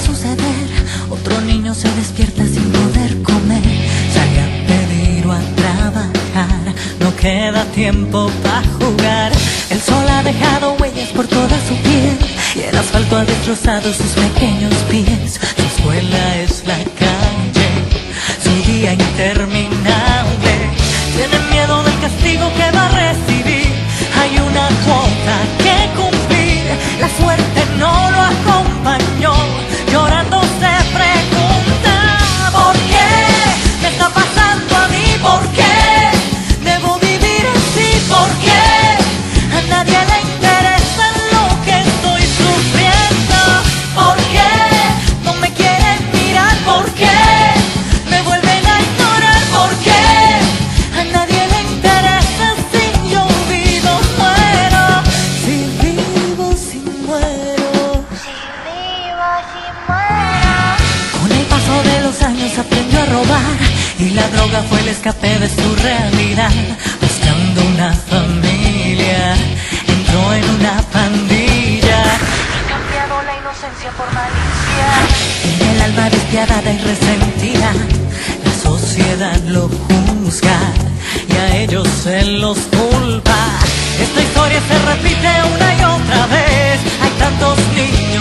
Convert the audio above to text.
suceder. Otro niño se despierta sin poder comer. Sale a pedir o a trabajar, no queda tiempo para jugar. El sol ha dejado huellas por toda su piel y el asfalto ha destrozado sus pequeños pies. Su escuela es la calle, su día interminable. Tiene miedo del castigo que va a recibir. Hay una cuota que cumplir. La suerte no lo acompañó. Llorando se pregunta: ¿por qué me está pasando a mí? ¿Por qué debo vivir así? ¿Por qué a nadie le interesa lo que estoy sufriendo? ¿Por qué no me quieren mirar? ¿Por qué me vuelven a ignorar? ¿Por qué a nadie le interesa si yo vivo muero? Si vivo, si muero. Con el paso de los años aprendió a robar y la droga fue el escape de su realidad. Buscando una familia, entró en una pandilla. Ha cambiado la inocencia por malicia. En el alma despiadada y resentida, la sociedad lo juzga y a ellos se los culpa. Esta historia se repite una y otra vez. Hay tantos niños